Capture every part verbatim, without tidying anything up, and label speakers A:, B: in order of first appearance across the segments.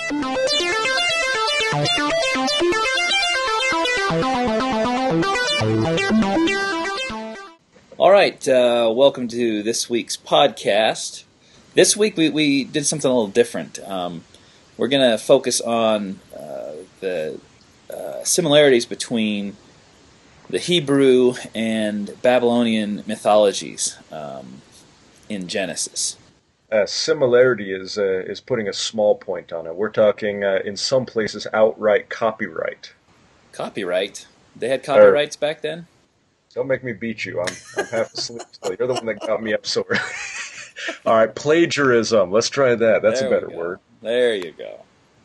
A: All right, uh, welcome to this week's podcast. This week we, we did something a little different. Um, we're going to focus on uh, the uh, similarities between the Hebrew and Babylonian mythologies um, in Genesis.
B: Uh, similarity is uh, is putting a small point on it. We're talking, uh, in some places, outright copyright.
A: Copyright? They had copyrights uh, back then?
B: Don't make me beat you. I'm, I'm half asleep still. You're the one that got me up so early. All right, plagiarism. Let's try that. That's
A: there
B: a better word.
A: There you go.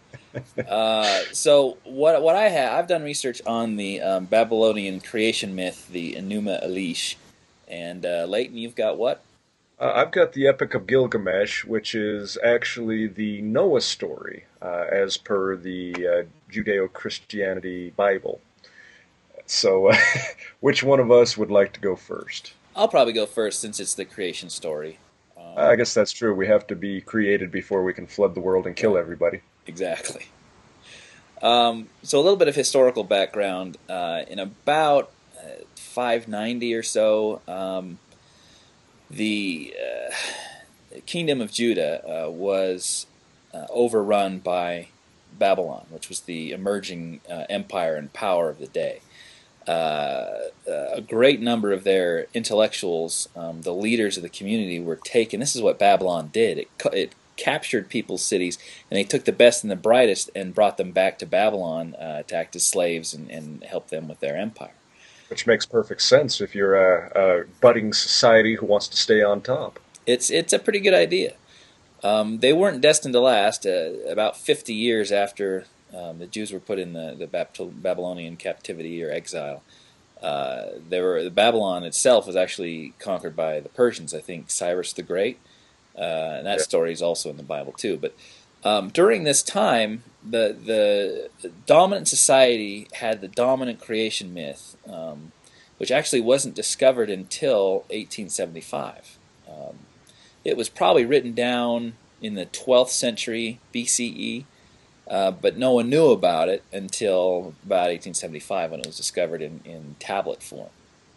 A: uh, so what what I have, I've done research on the um, Babylonian creation myth, the Enuma Elish. And uh, Leighton, you've got what?
B: Uh, I've got the Epic of Gilgamesh, which is actually the Noah story, uh, as per the uh, Judeo-Christianity Bible. So, uh, which one of us would like to go first?
A: I'll probably go first since it's the creation story. Um,
B: I guess that's true. We have to be created before we can flood the world and kill everybody.
A: Exactly. Um, so a little bit of historical background. Uh, in about uh, five ninety or so, um, the uh, kingdom of Judah uh, was uh, overrun by Babylon, which was the emerging uh, empire and power of the day. Uh, a great number of their intellectuals, um, the leaders of the community, were taken. This is what Babylon did. It, it captured people's cities, and they took the best and the brightest and brought them back to Babylon uh, to act as slaves and, and help them with their empire.
B: Which makes perfect sense if you're a, a budding society who wants to stay on top.
A: It's, it's a pretty good idea. Um, they weren't destined to last. Uh, about fifty years after Um, the Jews were put in the, the Babylonian captivity or exile. Uh, they were, the Babylon itself was actually conquered by the Persians, I think Cyrus the Great. Uh, and that yeah. story is also in the Bible too. But um, during this time, the, the dominant society had the dominant creation myth, um, which actually wasn't discovered until eighteen seventy-five. Um, it was probably written down in the twelfth century B C E. Uh, but no one knew about it until about eighteen seventy-five when it was discovered in, in tablet form.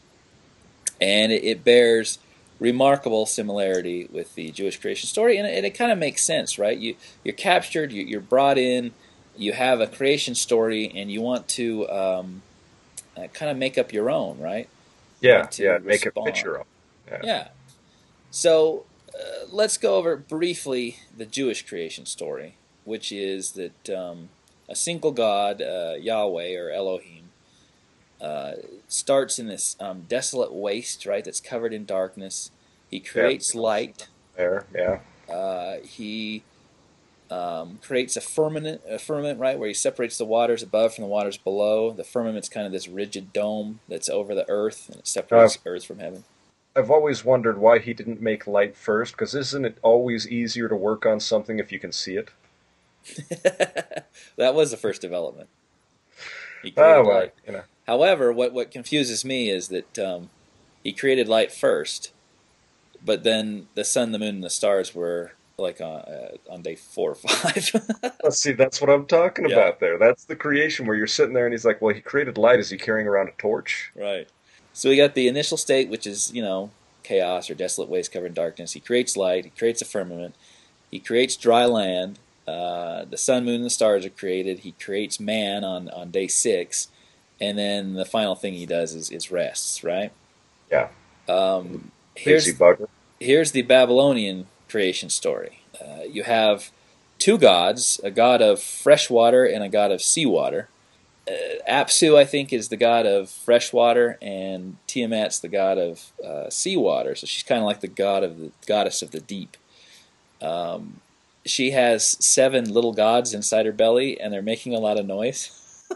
A: And it, it bears remarkable similarity with the Jewish creation story, and it, it kind of makes sense, right? You, you're captured, you, you're brought in, you have a creation story, and you want to um, uh, kind of make up your own, right?
B: Yeah, yeah, make it fit your own.
A: Yeah. yeah. So uh, let's go over briefly the Jewish creation story, which is that um, a single God, uh, Yahweh or Elohim, uh, starts in this um, desolate waste, right, that's covered in darkness. He creates
B: yeah.
A: light.
B: There, yeah.
A: Uh, he um, creates a firmament, a firmament, right, where he separates the waters above from the waters below. The firmament's kind of this rigid dome that's over the earth, and it separates uh, earth from heaven.
B: I've always wondered why he didn't make light first, because isn't it always easier to work on something if you can see it?
A: That was the first development. He
B: oh, well, light. You know.
A: However, what, what confuses me is that um, he created light first, but then the sun, the moon, and the stars were like on, uh, on day four or five.
B: Let's see, that's what I'm talking
A: yeah.
B: about there. That's the creation where you're sitting there and he's like, well, he created light. Is he carrying around a torch?
A: Right. So we got the initial state, which is, you know, chaos or desolate waste covered in darkness. He creates light. He creates a firmament. He creates dry land. Uh, the sun, moon, and the stars are created. He creates man on, on day six, and then the final thing he does is, is rests, right?
B: Yeah.
A: Um, here's,
B: bugger.
A: here's the Babylonian creation story. Uh, you have two gods, a god of fresh water and a god of seawater. Uh, Apsu, I think, is the god of fresh water, and Tiamat's the god of uh, seawater. So she's kind of like the god of the goddess of the deep. Um, She has seven little gods inside her belly, and they're making a lot of noise.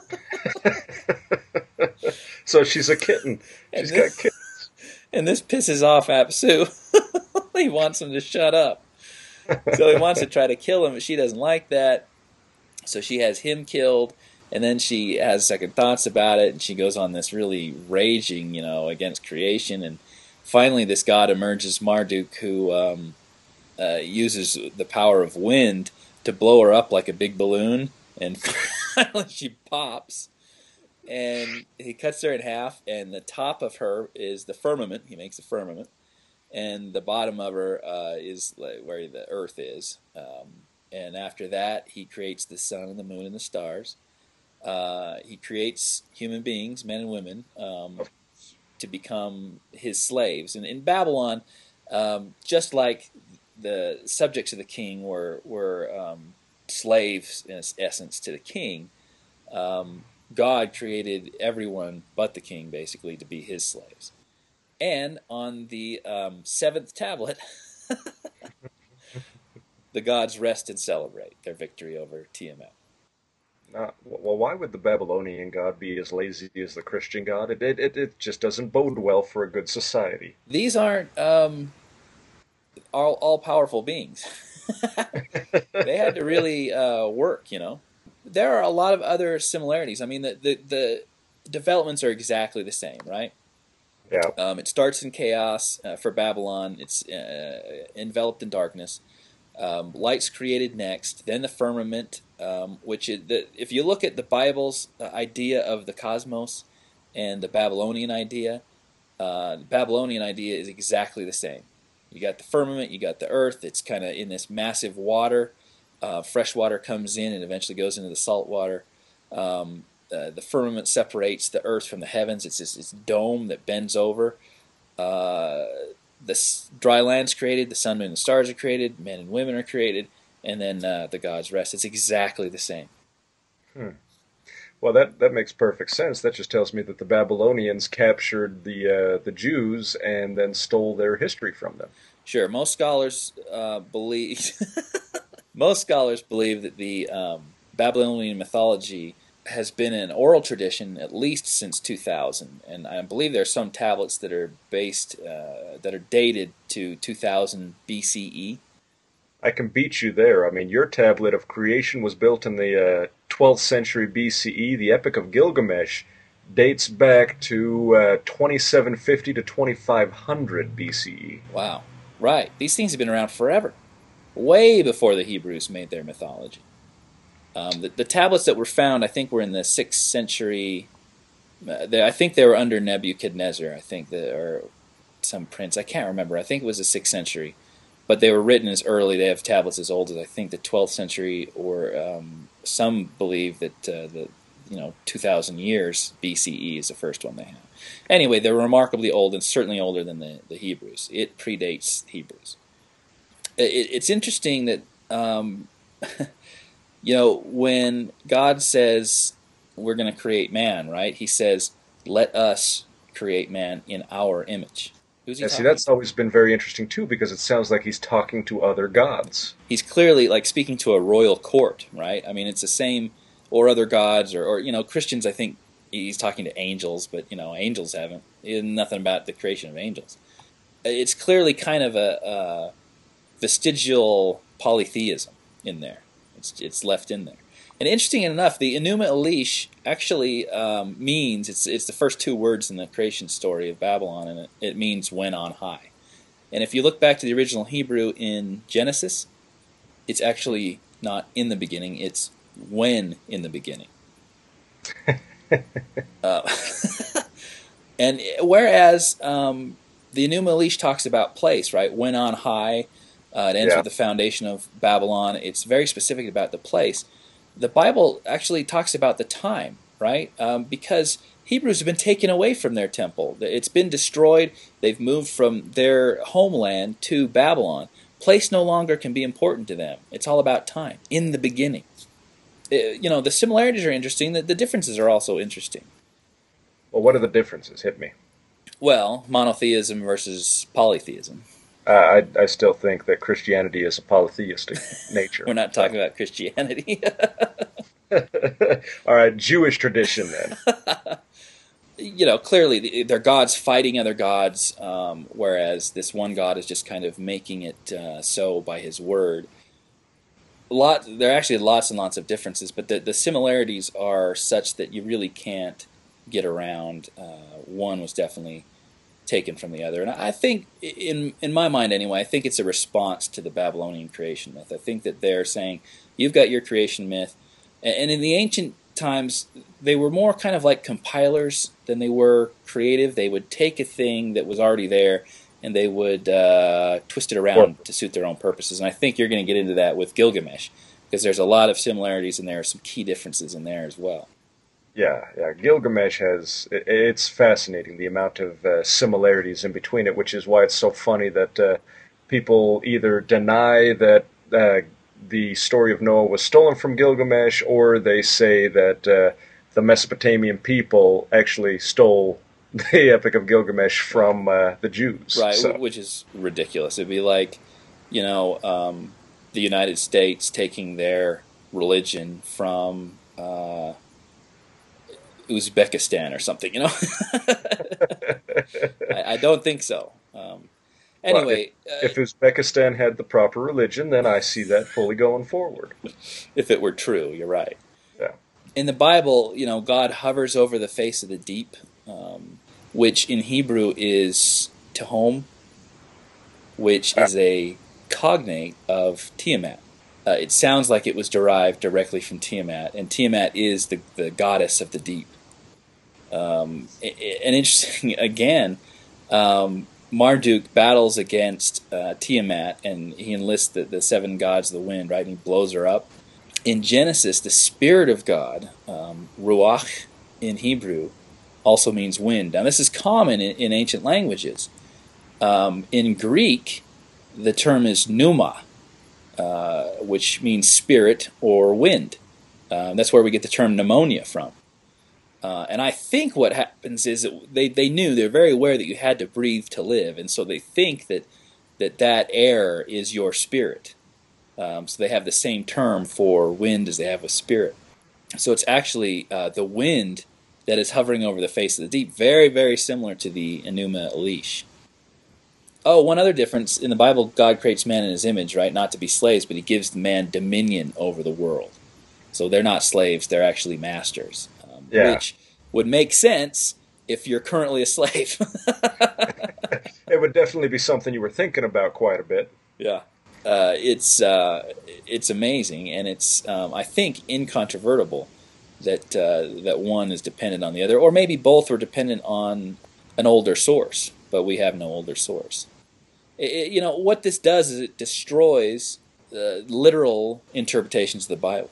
B: So she's a kitten. She's this, got kittens.
A: And this pisses off Apsu. He wants him to shut up. So he wants to try to kill him, but she doesn't like that. So she has him killed, and then she has second thoughts about it, and she goes on this really raging, you know, against creation. And finally this god emerges, Marduk, who... Um, Uh, uses the power of wind to blow her up like a big balloon, and finally she pops, and he cuts her in half, and the top of her is the firmament. He makes a firmament, and the bottom of her uh, is like where the earth is. Um, and after that, he creates the sun and the moon and the stars. Uh, he creates human beings, men and women, um, to become his slaves. And in Babylon, um, just like the subjects of the king were were um, slaves in essence to the king, um, God created everyone but the king basically to be his slaves. And on the um, seventh tablet, the gods rest and celebrate their victory over Tiamat.
B: Uh, well, why would the Babylonian god be as lazy as the Christian god? It, it, it just doesn't bode well for a good society.
A: These aren't um, all, all-powerful beings. They had to really uh, work, you know. There are a lot of other similarities. I mean, the, the, the developments are exactly the same, right?
B: Yeah.
A: Um, it starts in chaos uh, for Babylon. It's uh, enveloped in darkness. Um, light's created next, then the firmament, um, which is the, if you look at the Bible's uh, idea of the cosmos and the Babylonian idea, uh, the Babylonian idea is exactly the same. You got the firmament, you got the earth. It's kind of in this massive water. Uh, fresh water comes in and eventually goes into the salt water. Um, uh, the firmament separates the earth from the heavens. It's this, this dome that bends over. Uh, the dry land's created, the sun, moon, and stars are created, men and women are created, and then uh, the gods rest. It's exactly the same.
B: Hmm. Well, that, that makes perfect sense. That just tells me that the Babylonians captured the uh, the Jews and then stole their history from them.
A: Sure, most scholars uh, believe most scholars believe that the um, Babylonian mythology has been an oral tradition at least since two thousand, and I believe there are some tablets that are based uh, that are dated to two thousand B C E.
B: I can beat you there. I mean, your tablet of creation was built in the uh, twelfth century B C E. The Epic of Gilgamesh dates back to uh, twenty-seven fifty to twenty-five hundred B C E.
A: Wow, right. These things have been around forever, way before the Hebrews made their mythology. Um, the, the tablets that were found, I think, were in the sixth century. Uh, they, I think they were under Nebuchadnezzar. I think that, or some prince. I can't remember. I think it was the sixth century, but they were written as early. They have tablets as old as I think the twelfth century, or um, some believe that uh, the you know two thousand years B C E is the first one they have. Anyway, they're remarkably old and certainly older than the, the Hebrews. It predates Hebrews. It, it's interesting that. Um, You know, when God says we're going to create man, right? He says, let us create man in our image. Who's he
B: Yeah,
A: talking
B: see, that's
A: to?
B: always been very interesting, too, because it sounds like he's talking to other gods.
A: He's clearly like speaking to a royal court, right? I mean, it's the same, or other gods, or, or you know, Christians, I think he's talking to angels, but, you know, angels haven't. Nothing about the creation of angels. It's clearly kind of a, a vestigial polytheism in there. It's, it's left in there. And interesting enough, the Enuma Elish actually um, means, it's it's the first two words in the creation story of Babylon, and it, it means when on high. And if you look back to the original Hebrew in Genesis, it's actually not in the beginning, it's when in the beginning. uh, and whereas um, the Enuma Elish talks about place, right? When on high. Uh, it ends
B: Yeah.
A: with the foundation of Babylon. It's very specific about the place. The Bible actually talks about the time, right? Um, because Hebrews have been taken away from their temple. It's been destroyed. They've moved from their homeland to Babylon. Place no longer can be important to them. It's all about time, in the beginning. Uh, you know, the similarities are interesting. The, the differences are also interesting.
B: Well, what are the differences? Hit me.
A: Well, monotheism versus polytheism.
B: Uh, I, I still think that Christianity is a polytheistic nature.
A: We're not talking about Christianity.
B: All right, Jewish tradition then.
A: You know, clearly they're gods fighting other gods, um, whereas this one god is just kind of making it uh, so by his word. A lot, there are actually lots and lots of differences, but the, the similarities are such that you really can't get around. Uh, one was definitely taken from the other. And I think, in in my mind anyway, I think it's a response to the Babylonian creation myth. I think that they're saying, you've got your creation myth, and in the ancient times, they were more kind of like compilers than they were creative. They would take a thing that was already there, and they would uh, twist it around to suit their own purposes. And I think you're going to get into that with Gilgamesh, because there's a lot of similarities and there are some key differences in there as well.
B: Yeah, yeah. Gilgamesh has, it's fascinating, the amount of uh, similarities in between it, which is why it's so funny that uh, people either deny that uh, the story of Noah was stolen from Gilgamesh, or they say that uh, the Mesopotamian people actually stole the Epic of Gilgamesh from uh, the Jews.
A: Right,
B: so.
A: Which is ridiculous. It'd be like, you know, um, the United States taking their religion from uh, Uzbekistan or something, you know? I, I don't think so. Um, anyway.
B: Well, if, uh, if Uzbekistan had the proper religion, then I see that fully going forward.
A: If it were true, you're right.
B: Yeah.
A: In the Bible, you know, God hovers over the face of the deep, um, which in Hebrew is Tehom, which is a cognate of Tiamat. Uh, it sounds like it was derived directly from Tiamat, and Tiamat is the, the goddess of the deep. Um, and interesting, again, um, Marduk battles against uh, Tiamat, and he enlists the, the seven gods of the wind, right, and he blows her up. In Genesis, the Spirit of God, um, Ruach in Hebrew, also means wind. Now, this is common in, in ancient languages. Um, in Greek, the term is pneuma, uh, which means spirit or wind. Uh, that's where we get the term pneumonia from. Uh, and I think what happens is that they, they knew, they're very aware that you had to breathe to live, and so they think that that, that air is your spirit. Um, so they have the same term for wind as they have with spirit. So it's actually uh, the wind that is hovering over the face of the deep, very, very similar to the Enuma Elish. Oh, one other difference. In the Bible, God creates man in his image, right? Not to be slaves, but he gives man dominion over the world. So they're not slaves, they're actually masters. Um,
B: yeah.
A: Which would make sense if you're currently a slave.
B: It would definitely be something you were thinking about quite a bit.
A: Yeah. Uh, it's uh, it's amazing, and it's, um, I think, incontrovertible that uh, that one is dependent on the other, or maybe both are dependent on an older source, but we have no older source. It, you know, what this does is it destroys uh, literal interpretations of the Bible.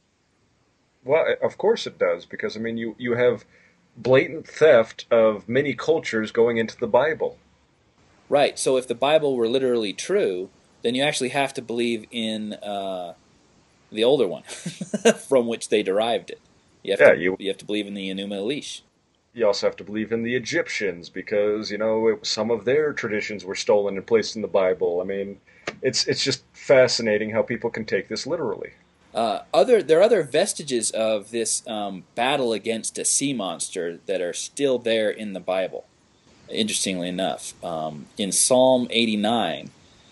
B: Well, of course it does, because, I mean, you, you have blatant theft of many cultures going into the Bible.
A: Right, so if the Bible were literally true, then you actually have to believe in uh, the older one, from which they derived it. You have,
B: yeah,
A: to,
B: you,
A: you have to believe in the Enuma Elish.
B: You also have to believe in the Egyptians, because, you know, it, some of their traditions were stolen and placed in the Bible. I mean, it's it's just fascinating how people can take this literally.
A: Uh, other there are other vestiges of this um, battle against a sea monster that are still there in the Bible. Interestingly enough, um, in Psalm eighty-nine,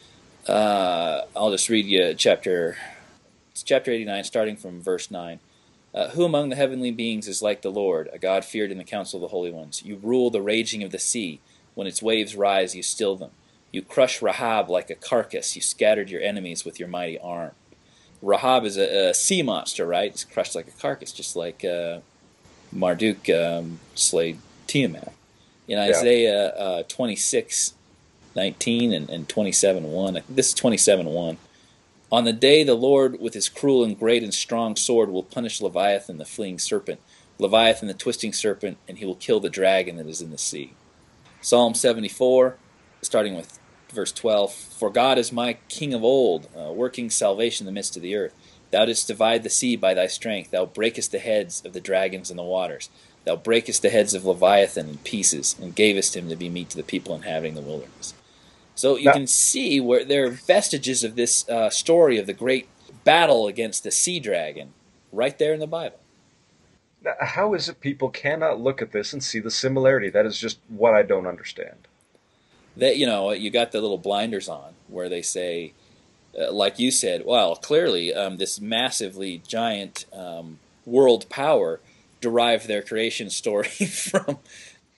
A: uh, I'll just read you chapter. It's chapter eighty-nine, starting from verse nine. Uh, Who among the heavenly beings is like the Lord, a God feared in the council of the holy ones? You rule the raging of the sea. When its waves rise, you still them. You crush Rahab like a carcass. You scattered your enemies with your mighty arm. Rahab is a, a sea monster, right? It's crushed like a carcass, just like uh, Marduk um, slayed Tiamat. In Isaiah uh, twenty-six nineteen and, and twenty-seven one, this is twenty-seven one. On the day the Lord with his cruel and great and strong sword will punish Leviathan the fleeing serpent, Leviathan the twisting serpent, and he will kill the dragon that is in the sea. Psalm seventy-four, starting with verse twelve. For God is my king of old, uh, working salvation in the midst of the earth. Thou didst divide the sea by thy strength. Thou breakest the heads of the dragons in the waters. Thou breakest the heads of Leviathan in pieces, and gavest him to be meat to the people inhabiting the wilderness. So you now, can see where there are vestiges of this uh, story of the great battle against the sea dragon right there in the Bible.
B: Now, how is it people cannot look at this and see the similarity? That is just what I don't understand.
A: That, you know, you got the little blinders on where they say, uh, like you said, well, clearly um, this massively giant um, world power derived their creation story from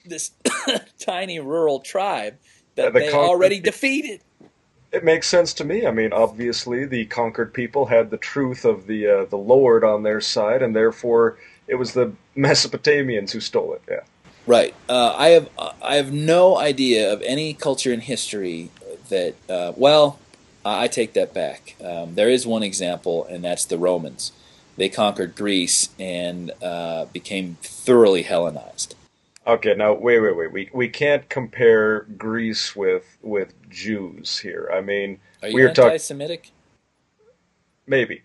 A: this tiny rural tribe
B: Uh,
A: that
B: the
A: they
B: conquered
A: already
B: people.
A: defeated.
B: It makes sense to me. I mean, obviously, the conquered people had the truth of the uh, the Lord on their side, and therefore it was the Mesopotamians who stole it. Yeah.
A: Right. Uh, I have I have no idea of any culture in history that. Uh, well, I take that back. Um, there is one example, and that's the Romans. They conquered Greece and uh, became thoroughly Hellenized.
B: Okay, now wait, wait, wait. We we can't compare Greece with with Jews here. I mean,
A: Are you
B: we are talking
A: anti-Semitic?
B: maybe.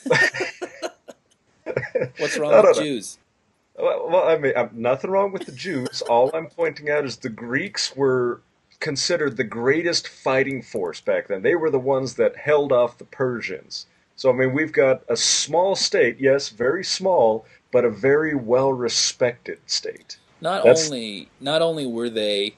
A: What's
B: I
A: wrong with
B: don't know.
A: Jews?
B: Well, well, I mean, uh, nothing wrong with the Jews. All I'm pointing out is the Greeks were considered the greatest fighting force back then. They were the ones that held off the Persians. So, I mean, we've got a small state, yes, very small, but a very well respected state.
A: Not
B: That's
A: only not only were they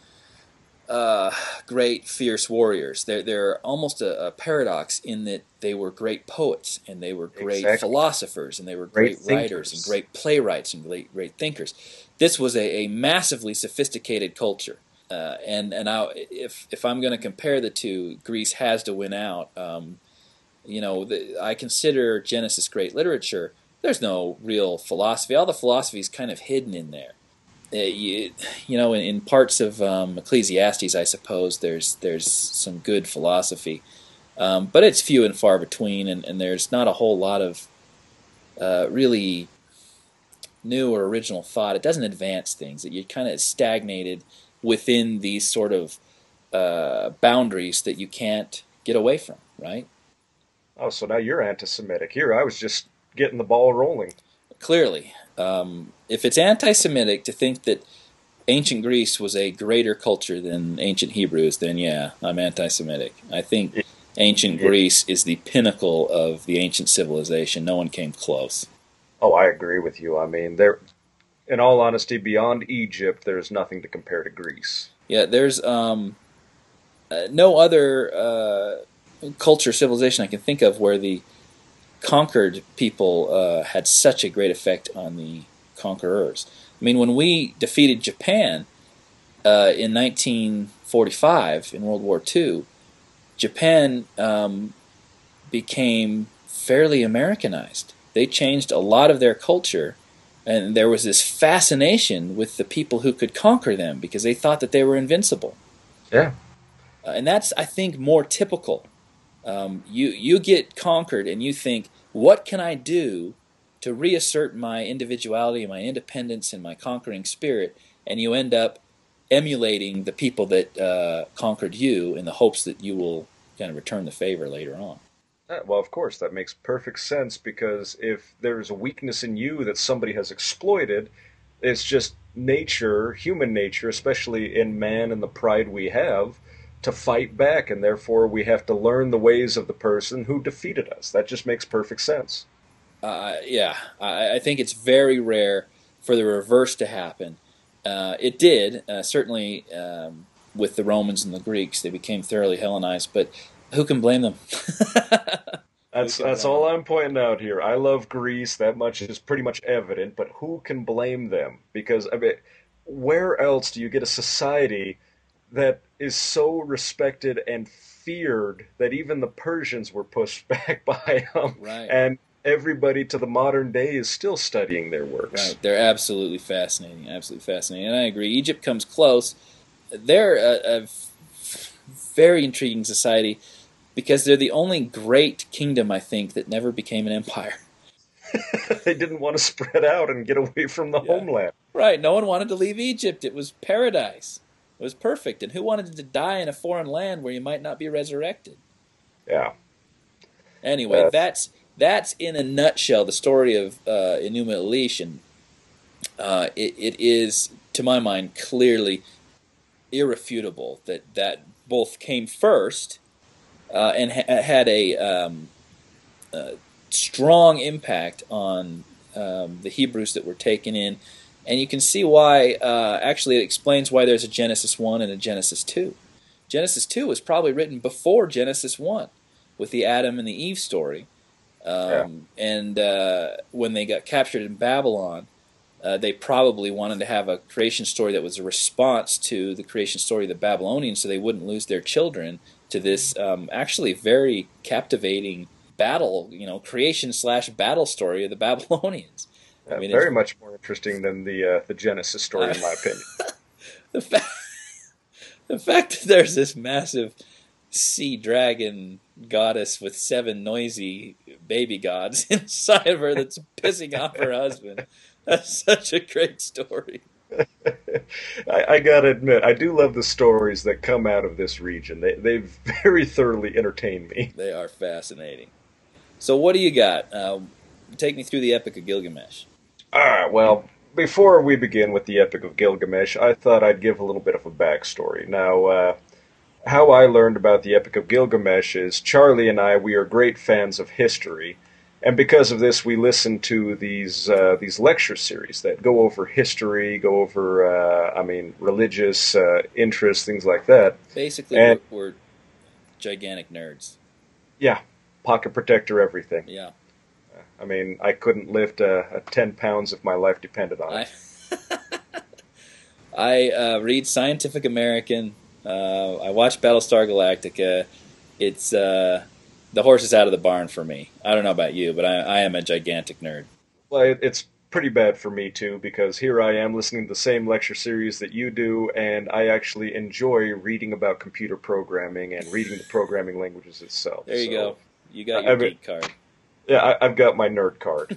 A: uh, great, fierce warriors. They're, they're almost a, a paradox in that they were great poets, and they were great
B: exactly
A: philosophers, and they were
B: great
A: great writers, and
B: thinkers.
A: great playwrights, and great, great thinkers. This was a, a massively sophisticated culture. Uh, and and I, if if I'm going to compare the two, Greece has to win out. Um, you know, the, I consider Genesis great literature. There's no real philosophy. All the philosophy is kind of hidden in there. Uh, you, you know, in, in parts of um, Ecclesiastes, I suppose there's there's some good philosophy, um, but it's few and far between, and, and there's not a whole lot of uh, really new or original thought. It doesn't advance things. That you're kind of stagnated within these sort of uh, boundaries that you can't get away from, right?
B: Oh, so now you're anti-Semitic. Here, I was just getting the ball rolling.
A: Clearly, um, if it's anti-Semitic to think that ancient Greece was a greater culture than ancient Hebrews, then yeah, I'm anti-Semitic. I think
B: It,
A: ancient
B: it,
A: Greece is the pinnacle of the ancient civilization. No one came close.
B: oh, I agree with you. I mean, there, in all honesty, beyond Egypt, there's nothing to compare to Greece.
A: Yeah, there's um, uh, no other uh, culture, civilization I can think of where the conquered people uh, had such a great effect on the conquerors. I mean, when we defeated Japan uh, in nineteen forty-five in World War Two, Japan um, became fairly Americanized. They changed a lot of their culture, and there was this fascination with the people who could conquer them because they thought that they were invincible.
B: Yeah.
A: Uh, and that's, I think, more typical. Um, you you get conquered and you think, what can I do to reassert my individuality, my independence, and my conquering spirit? And you end up emulating the people that uh, conquered you in the hopes that you will kind of return the favor later on.
B: Uh, Well, of course, that makes perfect sense because if there's a weakness in you that somebody has exploited, it's just nature, human nature, especially in man and the pride we have, to fight back, and therefore we have to learn the ways of the person who defeated us. That just makes perfect sense.
A: Uh, yeah, I, I think it's very rare for the reverse to happen. Uh, it did, uh, certainly um, with the Romans and the Greeks. They became thoroughly Hellenized, but who can blame them? Who
B: That's
A: can
B: that's
A: blame
B: all
A: them?
B: I'm pointing out here. I love Greece. That much is pretty much evident, but who can blame them? Because I mean, where else do you get a society that is so respected and feared that even the Persians were pushed back by them,
A: Right,
B: and everybody to the modern day is still studying their works?
A: right. They're absolutely fascinating, absolutely fascinating. And I agree. Egypt comes close. They're a, a very intriguing society because they're the only great kingdom, I think, that never became an empire.
B: They didn't want to spread out and get away from the
A: Yeah.
B: homeland.
A: Right. No one wanted to leave Egypt. It was paradise. It was perfect. And who wanted to die in a foreign land where you might not be resurrected?
B: Yeah.
A: Anyway,
B: Uh,
A: that's that's in a nutshell the story of uh, Enuma Elish, and uh, it, it is, to my mind, clearly irrefutable that that both came first uh, and ha- had a um, uh, strong impact on um, the Hebrews that were taken in. And you can see why, uh, actually it explains why there's a Genesis one and a Genesis two. Genesis two was probably written before Genesis one with the Adam and the Eve story.
B: yeah.
A: Um, and uh, when they got captured in Babylon, Uh, they probably wanted to have a creation story that was a response to the creation story of the Babylonians, so they wouldn't lose their children to this um, actually very captivating battle, you know, creation slash battle story of the Babylonians.
B: Uh,
A: I mean,
B: very much more interesting than the uh, the Genesis story, uh, in my opinion.
A: the fact, the fact that there's this massive sea dragon goddess with seven noisy baby gods inside of her that's pissing off her husband. That's such a great story.
B: I, I gotta admit, I do love the stories that come out of this region. They they very thoroughly entertain me.
A: They are fascinating. So what do you got? Uh, take me through the Epic of Gilgamesh.
B: All right, well, before we begin with the Epic of Gilgamesh, I thought I'd give a little bit of a backstory. Now, uh, how I learned about the Epic of Gilgamesh is Charlie and I, we are great fans of history. And because of this, we listen to these uh, these lecture series that go over history, go over, uh, I mean, religious uh, interests, things like that.
A: Basically,
B: and,
A: we're, we're gigantic nerds.
B: Yeah, pocket protector, everything.
A: Yeah.
B: I mean, I couldn't lift uh, a ten pounds if my life depended on it.
A: I, I uh, read Scientific American. Uh, I watch Battlestar Galactica. It's... Uh, The horse is out of the barn for me. I don't know about you, but I, I am a gigantic nerd.
B: Well, it, it's pretty bad for me, too, because here I am listening to the same lecture series that you do, and I actually enjoy reading about computer programming and reading the programming languages itself.
A: There you
B: so,
A: go. You got your
B: I've,
A: geek card.
B: Yeah, I, I've got my nerd card.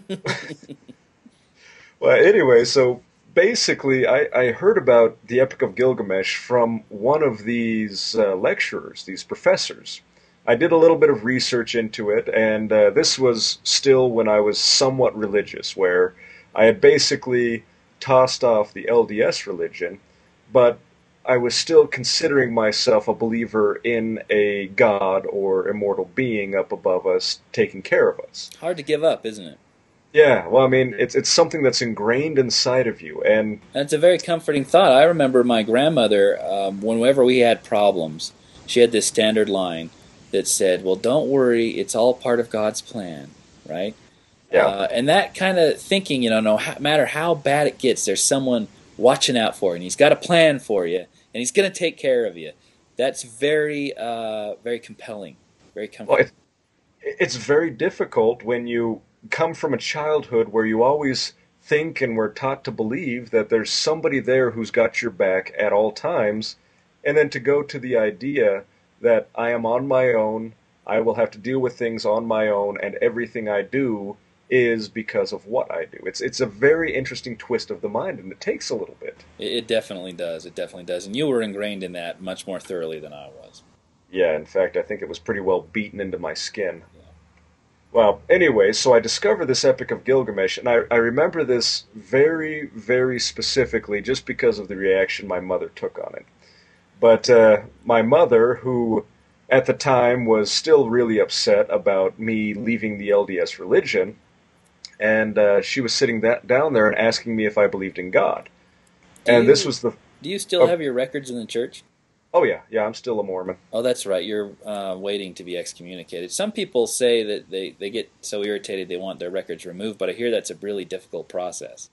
B: Well, anyway, so basically I, I heard about the Epic of Gilgamesh from one of these uh, lecturers, these professors. I did a little bit of research into it, and uh, this was still when I was somewhat religious, where I had basically tossed off the L D S religion, but I was still considering myself a believer in a god or immortal being up above us taking care of us.
A: Hard to give up, isn't it?
B: Yeah, well, I mean, it's it's something that's ingrained inside of you, and
A: That's a very comforting thought. I remember my grandmother, um, whenever we had problems, she had this standard line that said, well, don't worry, it's all part of God's plan, right?
B: Yeah.
A: Uh, and that kind of thinking, you know, no matter how bad it gets, there's someone watching out for you, and he's got a plan for you, and he's going to take care of you. That's very, uh, very compelling, very comforting.
B: Well, it, it's very difficult when you come from a childhood where you always think and were taught to believe that there's somebody there who's got your back at all times, and then to go to the idea that I am on my own, I will have to deal with things on my own, and everything I do is because of what I do. It's it's a very interesting twist of the mind, and it takes a little bit.
A: It, it definitely does. It definitely does. And you were ingrained in that much more thoroughly than I was.
B: Yeah, in fact, I think it was pretty well beaten into my skin. Yeah. Well, anyway, so I discovered this Epic of Gilgamesh, and I, I remember this very, very specifically just because of the reaction my mother took on it. But uh, my mother, who at the time was still really upset about me leaving the L D S religion, and uh, she was sitting that down there and asking me if I believed in God.
A: Do
B: and
A: you,
B: this was the...
A: Do you still
B: oh,
A: have your records in the church?
B: Oh, yeah. Yeah, I'm still a Mormon.
A: Oh, that's right. You're uh, waiting to be excommunicated. Some people say that they, they get so irritated they want their records removed, but I hear that's a really difficult process.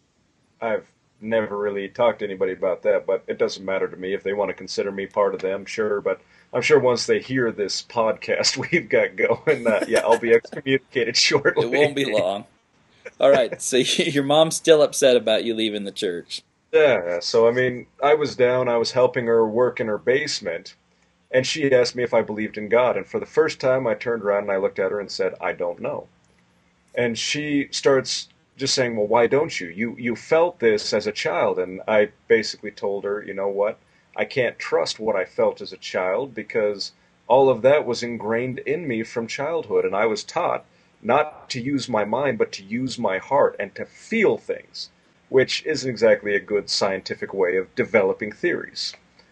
B: I've never really talked to anybody about that, but it doesn't matter to me. If they want to consider me part of them, sure. But I'm sure once they hear this podcast we've got going, uh, yeah, I'll be excommunicated shortly.
A: It won't be long. All right, so your mom's still upset about you leaving the church.
B: Yeah, so I mean, I was down, I was helping her work in her basement, and she asked me if I believed in God. And for the first time, I turned around and I looked at her and said, I don't know. And she starts just saying, well, why don't you? You you felt this as a child. And I basically told her, you know what? I can't trust what I felt as a child because all of that was ingrained in me from childhood. And I was taught not to use my mind, but to use my heart and to feel things, which isn't exactly a good scientific way of developing theories.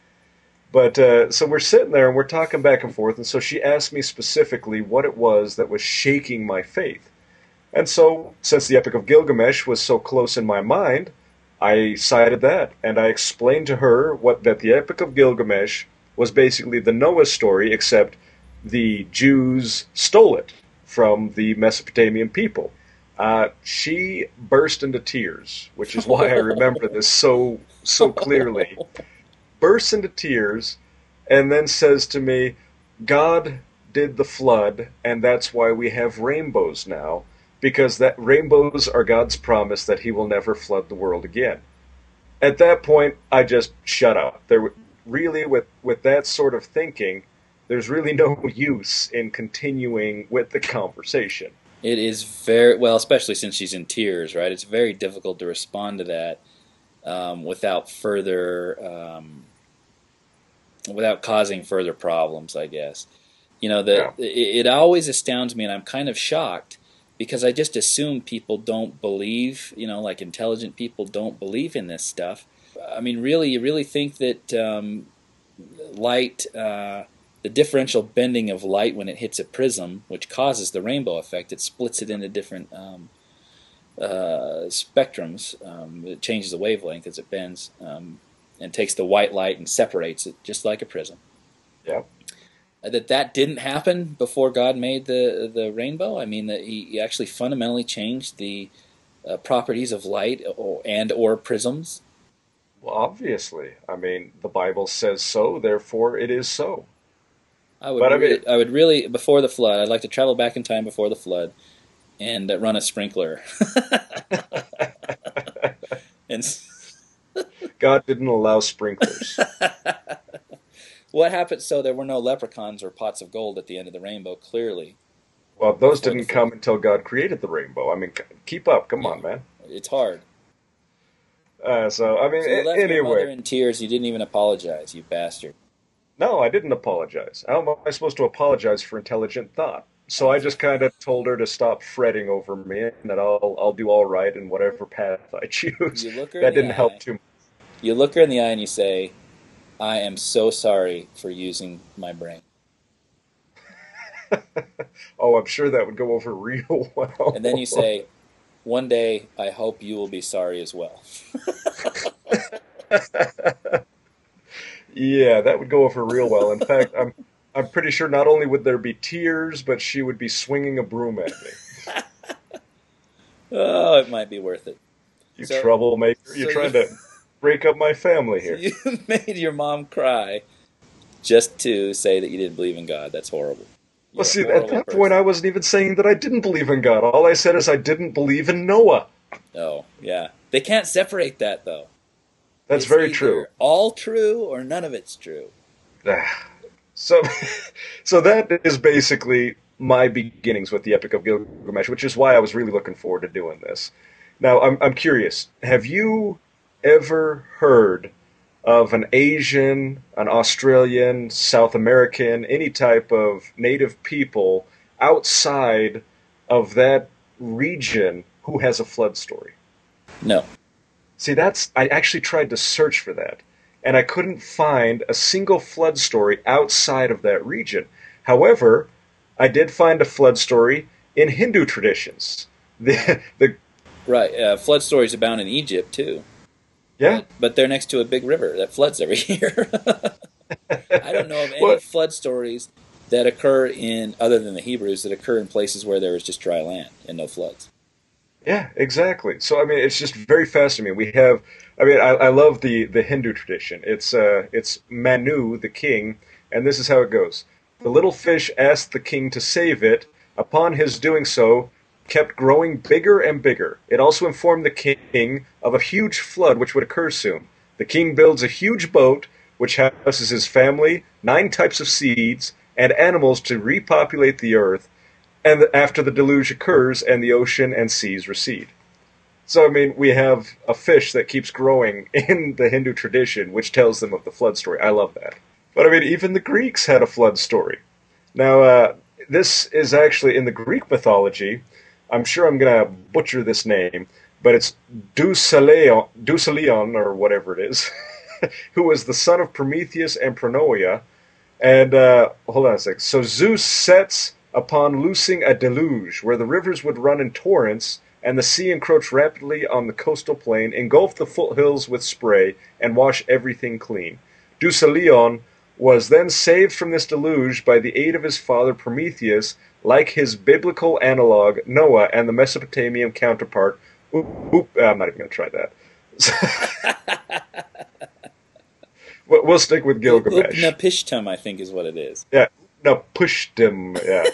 B: But uh, so we're sitting there and we're talking back and forth. And so she asked me specifically what it was that was shaking my faith. And so, since the Epic of Gilgamesh was so close in my mind, I cited that, and I explained to her what that the Epic of Gilgamesh was basically the Noah story, except the Jews stole it from the Mesopotamian people. Uh, she burst into tears, which is why I remember this so so clearly. Bursts into tears, and then says to me, "God did the flood, and that's why we have rainbows now, because that rainbows are God's promise that He will never flood the world again." At that point, I just shut up. There really, with with that sort of thinking, there's really no use in continuing with the conversation.
A: It is very, well, especially since she's in tears, right? It's very difficult to respond to that um, without further, um, without causing further problems, I guess. You know, the,
B: Yeah.
A: it, it always astounds me, and I'm kind of shocked, because I just assume people don't believe, you know, like intelligent people don't believe in this stuff. I mean, really, you really think that um, light... Uh, the differential bending of light when it hits a prism, which causes the rainbow effect, it splits it into different um, uh, spectrums. Um, it changes the wavelength as it bends, um, and takes the white light and separates it, just like a prism.
B: Yeah.
A: That that didn't happen before God made the the rainbow. I mean, that he, he actually fundamentally changed the uh, properties of light or, and or prisms.
B: Well, obviously. I mean, the Bible says so, therefore it is so.
A: I would,
B: But I
A: really,
B: mean,
A: I would really, before the flood, I'd like to travel back in time before the flood and uh, run a sprinkler. and
B: God didn't allow sprinklers.
A: What happened? So there were no leprechauns or pots of gold at the end of the rainbow, clearly.
B: Well, those
A: Before the
B: didn't
A: flood.
B: come until God created the rainbow. I mean, c- keep up. Come
A: Yeah.
B: on, man.
A: It's hard.
B: Uh, so, I mean,
A: So you
B: a-
A: left your mother
B: anyway.
A: in tears. You didn't even apologize, you bastard.
B: No, I didn't apologize. How am I supposed to apologize for intelligent thought? So I just kind of told her to stop fretting over me and that I'll I'll do all right in whatever path I choose.
A: You look her in
B: That
A: the
B: didn't help
A: eye.
B: too much.
A: You look her in the eye and you say, "I am so sorry for using my brain."
B: Oh, I'm sure that would go over real well.
A: And then you say, "One day, I hope you will be sorry as well."
B: Yeah, that would go over real well. In fact, I'm I'm pretty sure not only would there be tears, but she would be swinging a broom at me.
A: Oh, it might be worth it.
B: You
A: So-
B: troublemaker!
A: so
B: You're
A: you-
B: trying to break up my family
A: So
B: here.
A: you made your mom cry just to say that you didn't believe in God. That's horrible. You're
B: Well,
A: a
B: see, at
A: horrible
B: that
A: person.
B: point, I wasn't even saying that I didn't believe in God. All I said is I didn't believe in Noah.
A: Oh, yeah. They can't separate that, though.
B: That's
A: It's
B: very
A: either
B: true.
A: all true or none of it's true.
B: So, so that is basically my beginnings with the Epic of Gilgamesh, which is why I was really looking forward to doing this. Now, I'm I'm curious. Have you ever heard of an Asian, an Australian, South American, any type of native people outside of that region who has a flood story?
A: No.
B: See, that's I actually tried to search for that, and I couldn't find a single flood story outside of that region. However, I did find a flood story in Hindu traditions. The the
A: Right. Uh, flood stories abound in Egypt, too.
B: yeah.
A: But, but they're next to a big river that floods every year. I don't know of any
B: Well,
A: flood stories that occur in, other than the Hebrews, that occur in places where there is just dry land and no floods.
B: yeah, exactly. So I mean, it's just very fascinating. We have, I mean, I, I love the the Hindu tradition. It's uh, it's Manu, the king, and this is how it goes. The little fish asked the king to save it. Upon his doing so, kept growing bigger and bigger. It also informed the king of a huge flood which would occur soon. The king builds a huge boat which houses his family, nine types of seeds, and animals to repopulate the earth, and after the deluge occurs and the ocean and seas recede. So, I mean, we have a fish that keeps growing in the Hindu tradition, which tells them of the flood story. I love that. But, I mean, even the Greeks had a flood story. Now, uh, this is actually in the Greek mythology. I'm sure I'm going to butcher this name, but it's Deucalion, Deucalion or whatever it is, who was the son of Prometheus and Pronoia. And, uh, hold on a sec. So Zeus sets upon loosing a deluge where the rivers would run in torrents and the sea encroach rapidly on the coastal plain, engulf the foothills with spray, and wash everything clean. Deucalion was then saved from this deluge by the aid of his father Prometheus, like his biblical analog Noah and the Mesopotamian counterpart. Oop, oop, I'm not even going to try that. We'll stick with Gilgamesh.
A: Upnapishtim, I think, is what it is.
B: Yeah, no, pushed him. Yeah.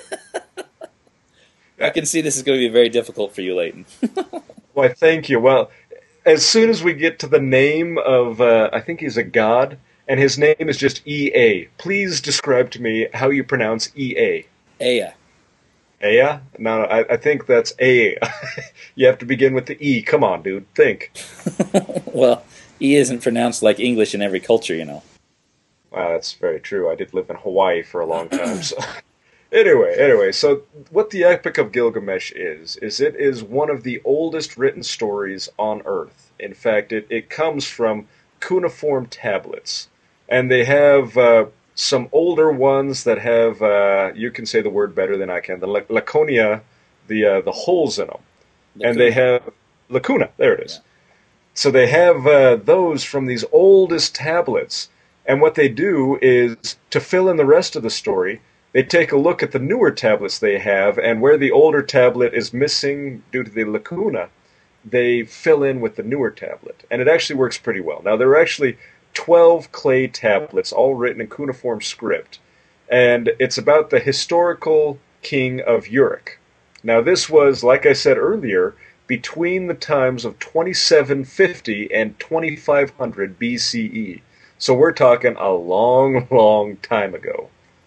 A: I can see this is going to be very difficult for you, Leighton.
B: Why, thank you. Well, as soon as we get to the name of, uh, I think he's a god, and his name is just E A. Please describe to me how you pronounce E A.
A: Ea.
B: Ea? No, no, I, I think that's A. You have to begin with the E. Come on, dude. Think.
A: Well, E isn't pronounced like English in every culture, you know.
B: Wow, that's very true. I did live in Hawaii for a long time, so... Anyway, anyway, so what the Epic of Gilgamesh is, is it is one of the oldest written stories on Earth. In fact, it, it comes from cuneiform tablets. And they have uh, some older ones that have, uh, you can say the word better than I can, the laconia, the uh, the holes in them. Lacuna. And they have, lacuna, there it is. Yeah. So they have uh, those from these oldest tablets. And what they do is, to fill in the rest of the story, they take a look at the newer tablets they have, and where the older tablet is missing due to the lacuna, they fill in with the newer tablet. And it actually works pretty well. Now, there are actually twelve clay tablets, all written in cuneiform script. And it's about the historical king of Uruk. Now, this was, like I said earlier, between the times of twenty-seven fifty and twenty-five hundred B C E. So we're talking a long, long time ago.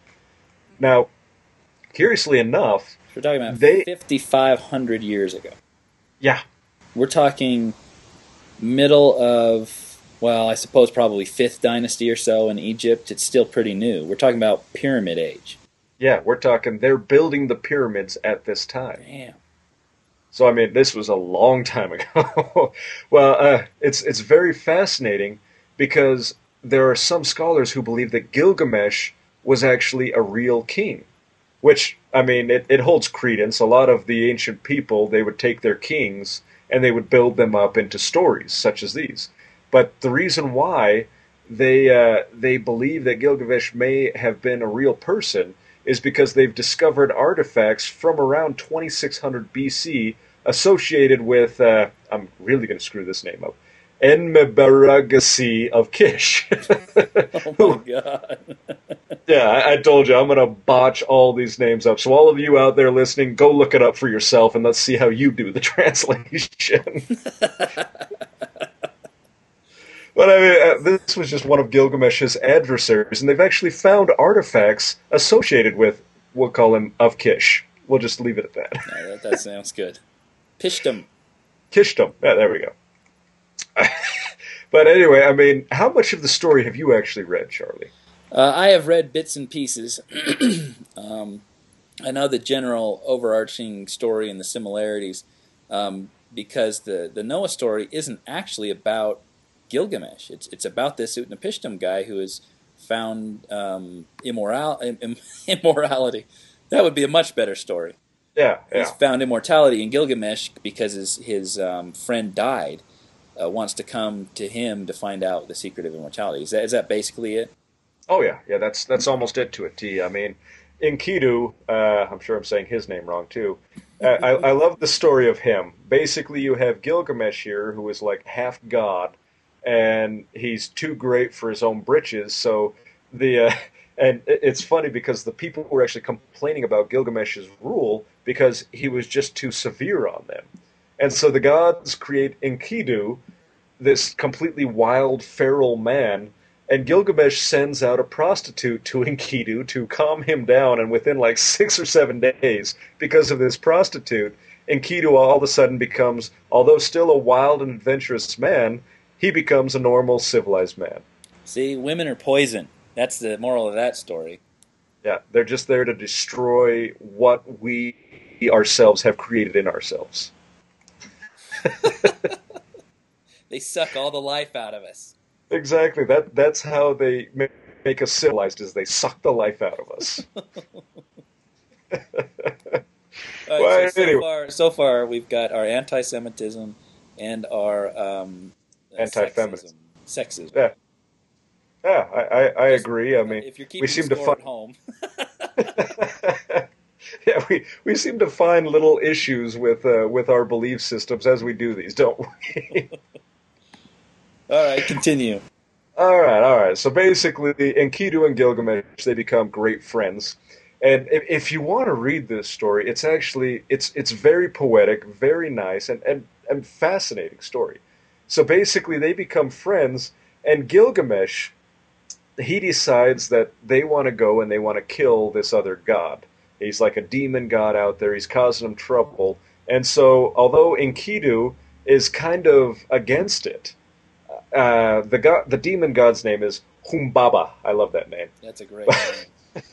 B: Now, curiously enough,
A: we're talking about
B: they,
A: fifty-five hundred years ago.
B: Yeah.
A: We're talking middle of, well, I suppose probably fifth dynasty or so in Egypt. It's still pretty new. We're talking about pyramid age.
B: Yeah, we're talking they're building the pyramids at this time.
A: Damn.
B: So, I mean, this was a long time ago. Well, uh, it's it's very fascinating because there are some scholars who believe that Gilgamesh was actually a real king, which, I mean, it, it holds credence. A lot of the ancient people, they would take their kings and they would build them up into stories such as these. But the reason why they uh, they believe that Gilgamesh may have been a real person is because they've discovered artifacts from around twenty-six hundred B C associated with, uh, I'm really going to screw this name up, Enmebaragasi of Kish.
A: Oh my god.
B: Yeah, I, I told you, I'm going to botch all these names up. So all of you out there listening, go look it up for yourself and let's see how you do the translation. But I mean, uh, this was just one of Gilgamesh's adversaries, and they've actually found artifacts associated with, we'll call him, of Kish. We'll just leave it at that.
A: No, that, that sounds good. Pishtum.
B: Kishtum. Yeah, there we go. But anyway, I mean, how much of the story have you actually read, Charlie?
A: Uh, I have read bits and pieces. um, I know the general overarching story and the similarities, um, because the, the Noah story isn't actually about Gilgamesh. It's it's about this Utnapishtim guy who has found um, immoral, Im, immorality. That would be a much better story.
B: Yeah, yeah.
A: He's found immortality in Gilgamesh because his, his um, friend died. Uh, wants to come to him to find out the secret of immortality. Is that is that basically it?
B: Oh yeah, yeah. That's that's almost it to a T. I mean, Enkidu, uh, I'm sure I'm saying his name wrong too. Uh, I, I love the story of him. Basically, you have Gilgamesh here, who is like half god, and he's too great for his own britches. So the uh, and it's funny because the people were actually complaining about Gilgamesh's rule because he was just too severe on them. And so the gods create Enkidu, this completely wild, feral man, and Gilgamesh sends out a prostitute to Enkidu to calm him down, and within like six or seven days, because of this prostitute, Enkidu all of a sudden becomes, although still a wild and adventurous man, he becomes a normal, civilized man.
A: See, women are poison. That's the moral of that story.
B: Yeah, they're just there to destroy what we ourselves have created in ourselves.
A: They suck all the life out of us.
B: Exactly. That that's how they make us civilized, is they suck the life out of us.
A: Right,
B: Well,
A: so, so
B: anyway.
A: far, so far, we've got our anti-Semitism and our um, uh,
B: Anti-feminism.
A: sexism. Sexism.
B: Yeah. Yeah, I, I, I
A: Just,
B: agree. I
A: uh,
B: mean,
A: if you're
B: we
A: keeping
B: seem to
A: score
B: find,
A: at home.
B: yeah, we, we seem to find little issues with uh, with our belief systems as we do these, don't we?
A: All right, continue.
B: All right, all right. So basically, Enkidu and Gilgamesh they become great friends, and if, if you want to read this story, it's actually it's it's very poetic, very nice, and and and fascinating story. So basically, they become friends, and Gilgamesh he decides that they want to go and they want to kill this other god. He's like a demon god out there. He's causing them trouble, and so although Enkidu is kind of against it uh, the god, the demon god's name is Humbaba. I love that name.
A: That's a great name.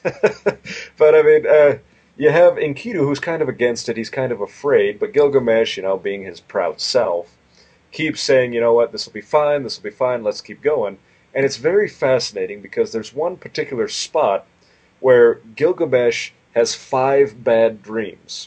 B: But I mean, uh, you have Enkidu who's kind of against it. He's kind of afraid, but Gilgamesh, you know, being his proud self, keeps saying, you know what, this will be fine. This will be fine. Let's keep going. And it's very fascinating because there's one particular spot where Gilgamesh has five bad dreams,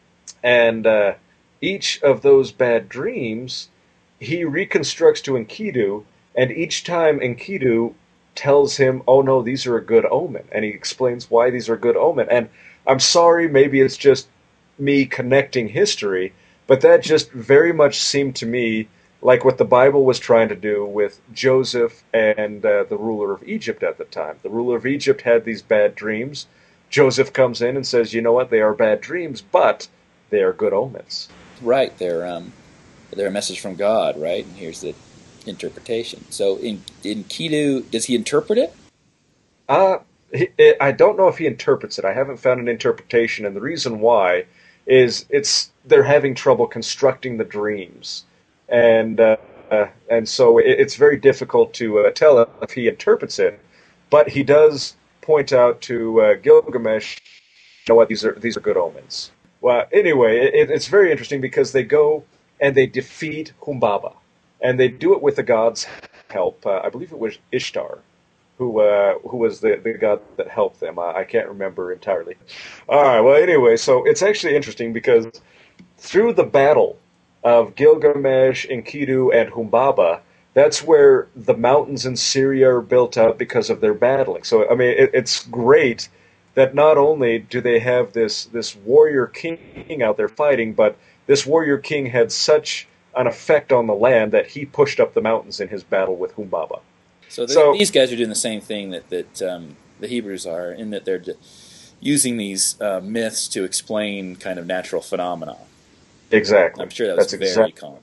B: and uh, each of those bad dreams he reconstructs to Enkidu, and each time Enkidu tells him, "Oh no, these are a good omen," and he explains why these are a good omen. And I'm sorry, maybe it's just me connecting history, but that just very much seemed to me like what the Bible was trying to do with Joseph and uh, the ruler of Egypt at the time. The ruler of Egypt had these bad dreams. Joseph comes in and says, "You know what? They are bad dreams, but they are good omens."
A: Right, they're um, they're a message from God, right? And here's the interpretation. So, in in Enkidu, does he interpret it?
B: Uh, he, it, I don't know if he interprets it. I haven't found an interpretation, and the reason why is it's they're having trouble constructing the dreams, and uh, uh, and so it, it's very difficult to uh, tell if he interprets it. But he does point out to uh, Gilgamesh, "You know what? These are these are good omens." Well, anyway, it, it's very interesting because they go and they defeat Humbaba, and they do it with the god's help. Uh, I believe it was Ishtar who uh, who was the, the god that helped them. I, I can't remember entirely. All right. Well, anyway, so it's actually interesting because through the battle of Gilgamesh, Enkidu, and Humbaba, that's where the mountains in Syria are built up because of their battling. So, I mean, it, it's great that not only do they have this this warrior king out there fighting, but this warrior king had such an effect on the land that he pushed up the mountains in his battle with Humbaba.
A: So,
B: So
A: these guys are doing the same thing that that um, the Hebrews are, in that they're using these uh, myths to explain kind of natural phenomena.
B: exactly,
A: I'm sure that was
B: that's
A: very
B: exactly.
A: common.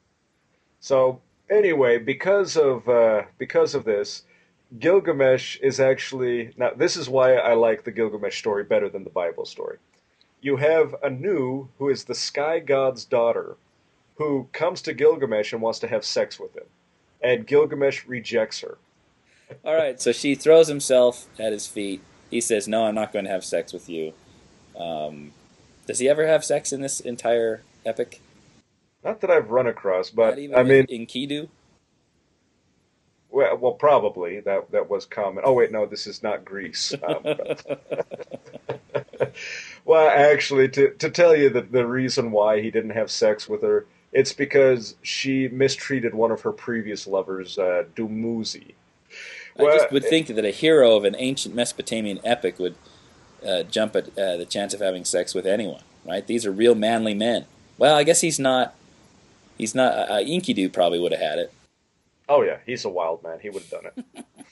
B: So anyway, because of uh, because of this, Gilgamesh is actually now. This is why I like the Gilgamesh story better than the Bible story. You have Anu, who is the sky god's daughter, who comes to Gilgamesh and wants to have sex with him, and Gilgamesh rejects her.
A: All right, so she throws himself at his feet. He says, "No, I'm not going to have sex with you." Um, does he ever have sex in this entire epic?
B: Not that I've run across,
A: Not
B: but
A: even
B: I
A: with
B: mean,
A: Enkidu?
B: well, well, probably that that was common. Oh wait, no, this is not Greece. Um, but well, actually, to to tell you that the reason why he didn't have sex with her, it's because she mistreated one of her previous lovers, uh, Dumuzi.
A: I
B: Well,
A: just would think that a hero of an ancient Mesopotamian epic would uh, jump at uh, the chance of having sex with anyone, right? These are real manly men. Well, I guess he's not. He's not. Uh, Enkidu probably would have had it.
B: oh yeah, he's a wild man. He would have done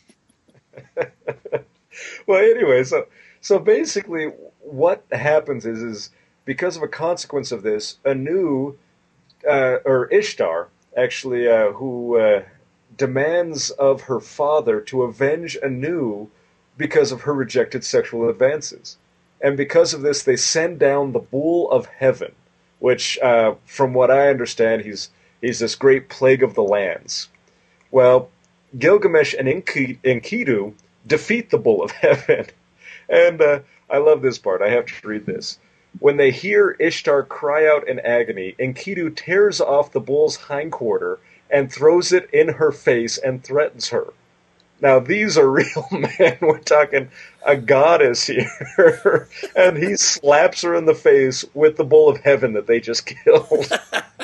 B: it. Well, anyway, so so basically, what happens is is because of a consequence of this, Anu uh, or Ishtar actually, uh, who uh, demands of her father to avenge Anu because of her rejected sexual advances, and because of this, they send down the Bull of Heaven, which, uh, from what I understand, he's he's this great plague of the lands. Well, Gilgamesh and Enki- Enkidu defeat the Bull of Heaven. And uh, I love this part. I have to read this. When they hear Ishtar cry out in agony, Enkidu tears off the bull's hindquarter and throws it in her face and threatens her. Now, these are real men. We're talking a goddess here. And he slaps her in the face with the Bull of Heaven that they just killed.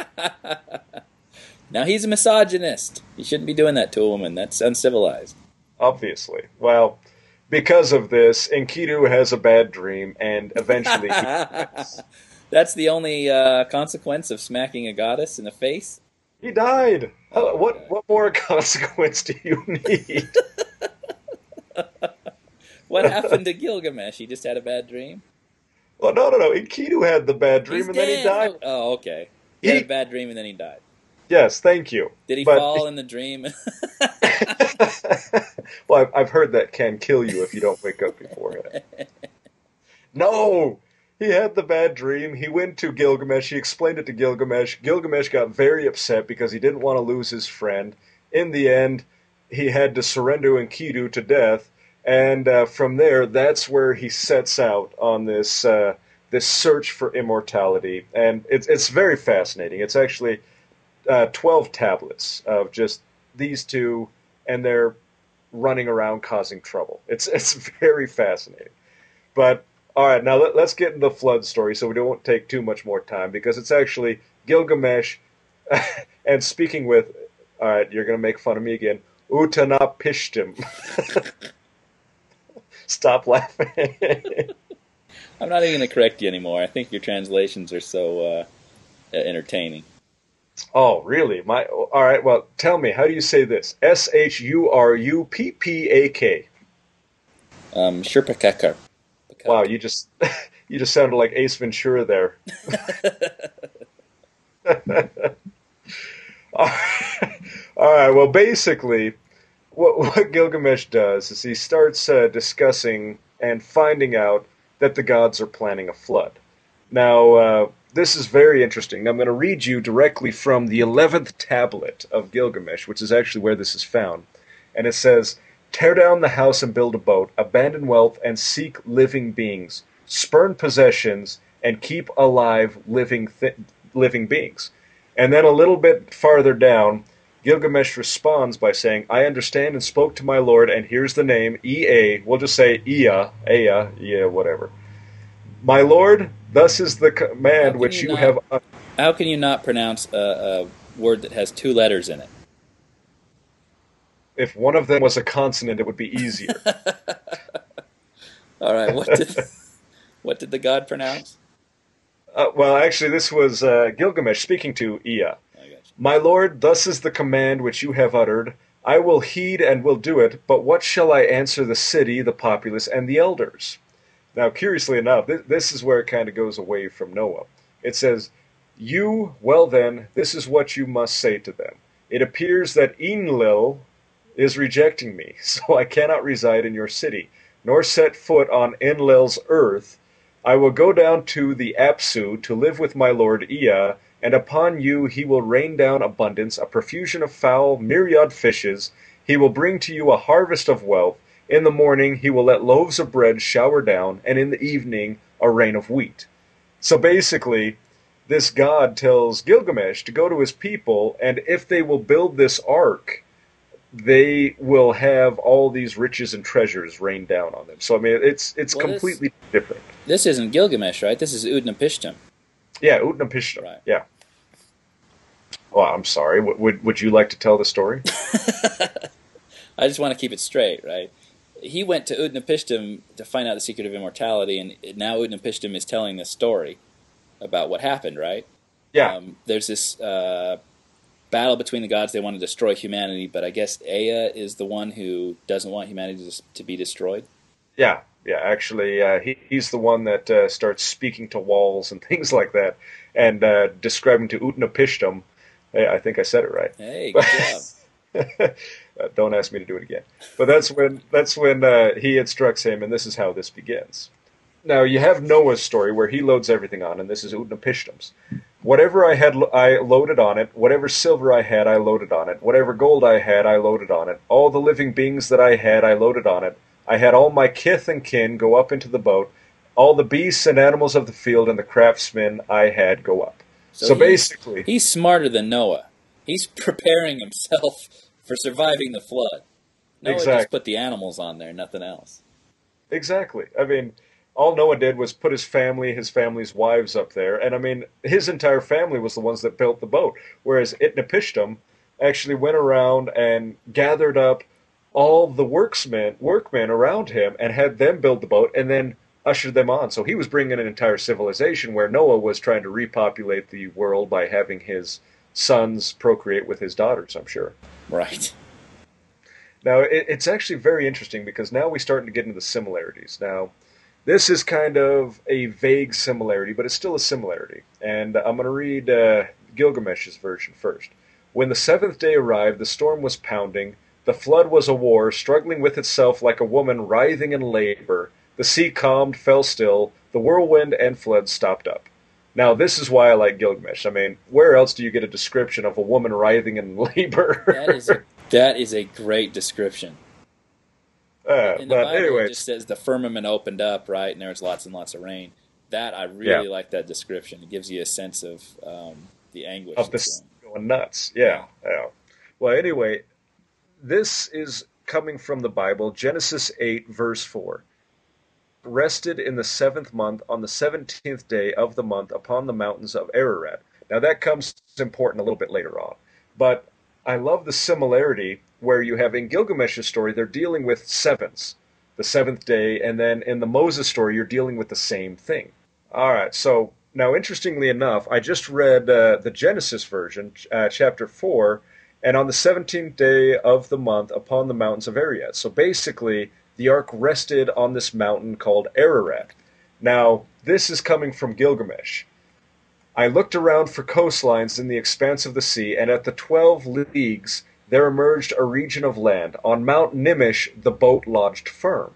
A: Now he's a misogynist. He shouldn't be doing that to a woman. That's uncivilized.
B: Obviously. Well, because of this, Enkidu has a bad dream, and eventually he dies.
A: That's the only uh, consequence of smacking a goddess in the face?
B: He died.
A: Oh
B: How,
A: my
B: what
A: god.
B: what more consequence do you need?
A: What happened to Gilgamesh? He just had a bad dream?
B: Well, no, no, no. Enkidu had the bad
A: He's
B: dream, and then he
A: dead!
B: died.
A: Oh, oh, okay. He had a
B: He,
A: bad dream and then he died.
B: yes, thank you.
A: Did he
B: But
A: fall in the dream?
B: well, I've, I've heard that can kill you if you don't wake up beforehand. No, he had the bad dream. He went to Gilgamesh. He explained it to Gilgamesh. Gilgamesh got very upset because he didn't want to lose his friend. In the end, he had to surrender Enkidu to death, and uh, from there, that's where he sets out on this uh, this search for immortality, and it's it's very fascinating. It's actually uh, twelve tablets of just these two, and they're running around causing trouble. It's it's very fascinating. But all right, now let, let's get into the flood story, so we don't take too much more time because it's actually Gilgamesh, and speaking with, all right, you're gonna make fun of me again, Utanapishtim. Stop laughing.
A: I'm not even going to correct you anymore. I think your translations are so uh, entertaining.
B: Oh, really? My all right. Well, tell me, how do you say this? S H U R U P P A K.
A: Um, Sherpakakar.
B: Wow, you just you just sounded like Ace Ventura there. All right. Well, basically, what what Gilgamesh does is he starts uh, discussing and finding out that the gods are planning a flood. Now, uh, this is very interesting. I'm going to read you directly from the eleventh tablet of Gilgamesh, which is actually where this is found. And it says, tear down the house and build a boat, abandon wealth and seek living beings, spurn possessions and keep alive living th- living beings. And then a little bit farther down, Gilgamesh responds by saying, I understand and spoke to my lord, and here's the name, Ea, we'll just say Ea, Ea, yeah, whatever. My lord, thus is the
A: How
B: command
A: can you
B: which you
A: not?
B: have. Uh,
A: How can you not pronounce a, a word that has two letters in it?
B: if one of them was a consonant, it would be easier.
A: All right. What did what did the god pronounce?
B: Uh, well, actually, this was uh, Gilgamesh speaking to Ea.
A: I got you.
B: My lord, thus is the command which you have uttered. I will heed and will do it, but what shall I answer the city, the populace, and the elders? Now, curiously enough, this, this is where it kind of goes away from Noah. It says, you, well then, this is what you must say to them. It appears that Enlil is rejecting me, so I cannot reside in your city, nor set foot on Enlil's earth. I will go down to the Apsu to live with my lord Ea, and upon you he will rain down abundance, a profusion of fowl, myriad fishes. He will bring to you a harvest of wealth. In the morning he will let loaves of bread shower down, and in the evening a rain of wheat. So basically, this god tells Gilgamesh to go to his people, and if they will build this ark, they will have all these riches and treasures rain down on them. So I mean, it's it's
A: Well, this
B: completely different.
A: this isn't Gilgamesh, right? This is Utnapishtim,
B: Yeah, Utnapishtim.
A: right?
B: Yeah. Well, I'm sorry. W- would would you like to tell the story?
A: I just want to keep it straight, right? He went to Utnapishtim to find out the secret of immortality, and now Utnapishtim is telling this story about what happened, right?
B: Yeah.
A: Um, there's this uh, battle between the gods. They want to destroy humanity, but I guess Ea is the one who doesn't want humanity to, to be destroyed.
B: Yeah. Yeah. Actually, uh, he he's the one that uh, starts speaking to walls and things like that, and uh, describing to Utnapishtim. Hey, I think I said it right.
A: Hey, good job.
B: Uh, don't ask me to do it again. But that's when that's when uh, he instructs him, and this is how this begins. Now you have Noah's story where he loads everything on, and this is Utnapishtim's. Whatever I had, I loaded on it. Whatever silver I had, I loaded on it. Whatever gold I had, I loaded on it. All the living beings that I had, I loaded on it. I had all my kith and kin go up into the boat. All the beasts and animals of the field and the craftsmen I had go up.
A: So,
B: So
A: he's,
B: basically,
A: he's smarter than Noah. He's preparing himself for surviving the flood. Noah just
B: exactly,
A: put the animals on there, nothing else.
B: exactly. I mean, all Noah did was put his family, his family's wives up there, and I mean, his entire family was the ones that built the boat. Whereas Itnapishtim actually went around and gathered up all the worksmen workmen around him and had them build the boat and then ushered them on. So he was bringing an entire civilization where Noah was trying to repopulate the world by having his sons procreate with his daughters, I'm sure.
A: Right.
B: Now, it, it's actually very interesting because now we're starting to get into the similarities. Now, this is kind of a vague similarity, but it's still a similarity. And I'm going to read uh, Gilgamesh's version first. When the seventh day arrived, the storm was pounding. The flood was a war, struggling with itself like a woman writhing in labor. The sea calmed, fell still. The whirlwind and flood stopped up. Now, this is why I like Gilgamesh. I mean, where else do you get a description of a woman writhing in labor?
A: That is a, that is a great description.
B: Uh,
A: in the
B: but
A: Bible,
B: anyway,
A: it just says the firmament opened up, right, and there was lots and lots of rain. That, I really
B: Yeah.
A: like that description. It gives you a sense of um, the anguish.
B: of
A: that's
B: this going nuts. Yeah, yeah. Well, anyway, this is coming from the Bible, Genesis eight, verse four. Rested in the seventh month on the seventeenth day of the month upon the mountains of Ararat. Now that comes important a little bit later on. But I love the similarity where you have in Gilgamesh's story, they're dealing with sevens, the seventh day, and then in the Moses story, you're dealing with the same thing. All right, so now interestingly enough, I just read uh, the Genesis version, uh, chapter four, and on the seventeenth day of the month upon the mountains of Ararat. So basically, the ark rested on this mountain called Ararat. Now, this is coming from Gilgamesh. I looked around for coastlines in the expanse of the sea, and at the twelve leagues there emerged a region of land. On Mount Nimish the boat lodged firm.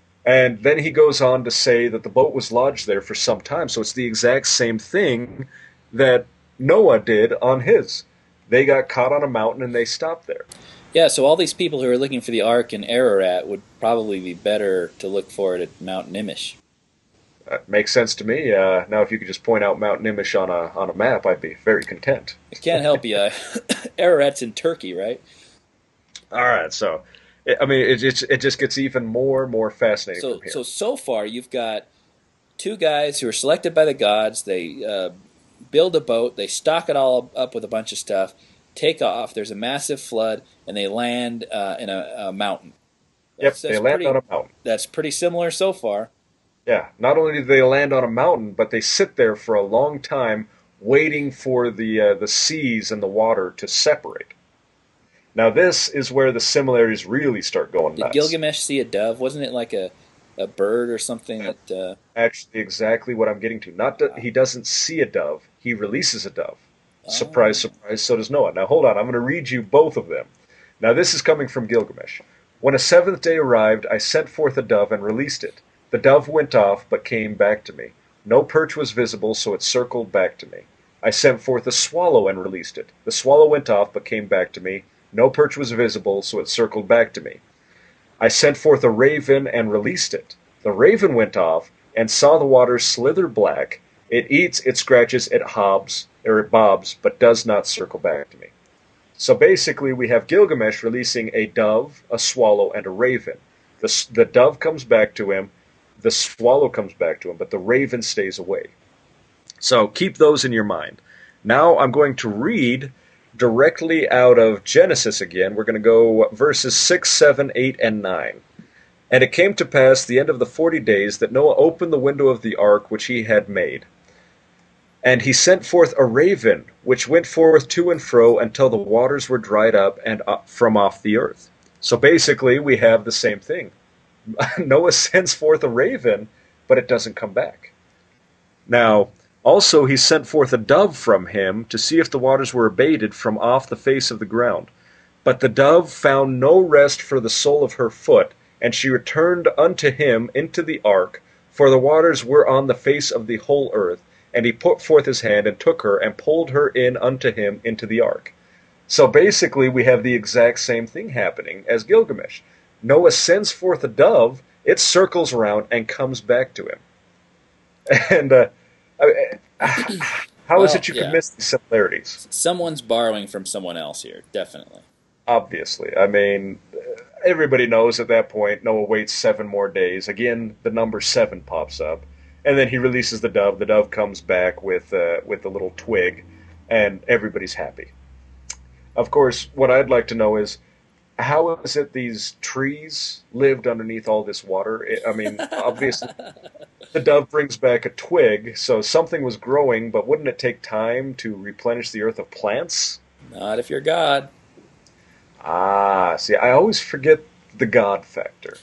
B: And then he goes on to say that the boat was lodged there for some time. So it's the exact same thing that Noah did on his. They got caught on a mountain and they stopped there.
A: Yeah, so all these people who are looking for the Ark in Ararat would probably be better to look for it at Mount Nimish.
B: That makes sense to me. Uh, now, if you could just point out Mount Nimish on a on a map, I'd be very content.
A: It can't help you. Uh, Ararat's in Turkey, right?
B: All right, so I mean, it it, it just gets even more and more fascinating
A: So,
B: from here.
A: so so far you've got two guys who are selected by the gods. They uh, build a boat. They stock it all up with a bunch of stuff. Take off. There's a massive flood, and they land uh, in a, a mountain.
B: Yep,
A: That's,
B: they
A: that's
B: land
A: pretty,
B: on a mountain.
A: That's pretty similar so far.
B: Yeah, not only do they land on a mountain, but they sit there for a long time waiting for the uh, the seas and the water to separate. Now this is where the similarities really start going
A: Did
B: nuts.
A: Gilgamesh see a dove? Wasn't it like a, a bird or something that? Uh...
B: Actually, exactly what I'm getting to. Not that he doesn't see a dove; he releases a dove. Surprise,
A: Oh.
B: surprise. So does Noah. Now hold on, I'm going to read you both of them. Now this is coming from Gilgamesh. When a seventh day arrived, I sent forth a dove and released it. The dove went off, but came back to me. No perch was visible, so it circled back to me. I sent forth a swallow and released it. The swallow went off, but came back to me. No perch was visible, so it circled back to me. I sent forth a raven and released it. The raven went off, and saw the waters slither black. It eats, it scratches, it hobs, or it bobs, but does not circle back to me. So basically, we have Gilgamesh releasing a dove, a swallow, and a raven. The, the dove comes back to him. The swallow comes back to him, but the raven stays away. So keep those in your mind. Now I'm going to read directly out of Genesis again. We're going to go verses six, seven, eight, and nine. And it came to pass the end of the forty days that Noah opened the window of the ark which he had made. And he sent forth a raven, which went forth to and fro until the waters were dried up and up from off the earth. So basically, we have the same thing. Noah sends forth a raven, but it doesn't come back. Now, also he sent forth a dove from him to see if the waters were abated from off the face of the ground. But the dove found no rest for the sole of her foot, and she returned unto him into the ark, for the waters were on the face of the whole earth. And he put forth his hand and took her and pulled her in unto him into the ark. So basically, we have the exact same thing happening as Gilgamesh. Noah sends forth a dove, it circles around and comes back to him. And uh, how
A: well,
B: is it you
A: yeah.
B: can miss these similarities?
A: Someone's borrowing from someone else here, definitely.
B: Obviously. I mean, everybody knows at that point Noah waits seven more days. Again, the number seven pops up. And then he releases the dove. The dove comes back with uh, with a little twig, and everybody's happy. Of course, what I'd like to know is, how is it these trees lived underneath all this water? It, I mean, obviously the dove brings back a twig, so something was growing, but wouldn't it take time to replenish the earth of plants?
A: Not if you're God.
B: Ah, see, I always forget the God factor.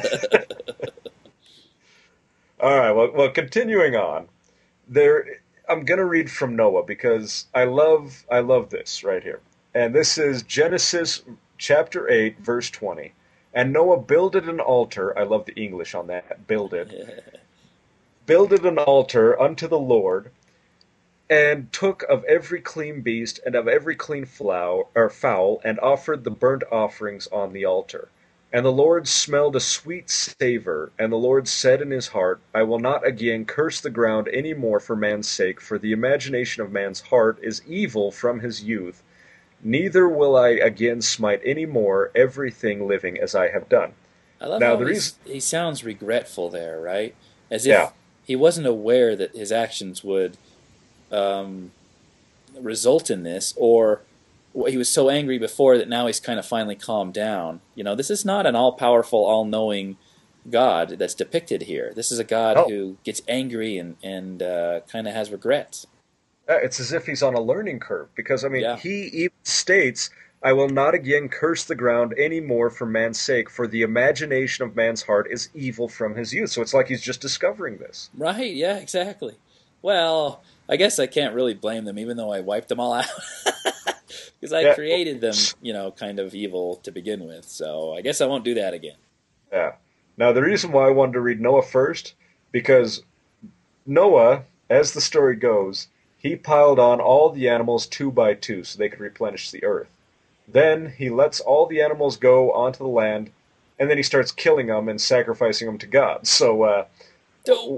B: All right, well, well, continuing on, there, I'm gonna read from Noah because I love, I love this right here, and this is Genesis chapter eight, verse twenty. And Noah builded an altar. I love the English on that. Builded, builded an altar unto the Lord, and took of every clean beast and of every clean flower, or fowl, and offered the burnt offerings on the altar. And the Lord smelled a sweet savour, and the Lord said in his heart, I will not again curse the ground any more for man's sake, for the imagination of man's heart is evil from his youth, neither will I again smite any more everything living as I have done.
A: I love
B: Now
A: how
B: the
A: he's,
B: reason,
A: he sounds regretful there, right? As
B: yeah,
A: if he wasn't aware that his actions would um, result in this, or he was so angry before that now he's kind of finally calmed down. You know, this is not an all-powerful, all-knowing God that's depicted here. This is a God
B: no,
A: who gets angry and, and uh, kind of has regrets.
B: uh, it's as if he's on a learning curve, because I mean,
A: Yeah.
B: he even states, I will not again curse the ground any more for man's sake, for the imagination of man's heart is evil from his youth. So it's like he's just discovering this.
A: Right, yeah, exactly. Well, I guess I can't really blame them, even though I wiped them all out. Because I
B: Yeah,
A: created them, you know, kind of evil to begin with. So I guess I won't do that again.
B: yeah. Now, the reason why I wanted to read Noah first, because Noah, as the story goes, he piled on all the animals two by two so they could replenish the earth. Then he lets all the animals go onto the land, and then he starts killing them and sacrificing them to God. So, uh,
A: Don't.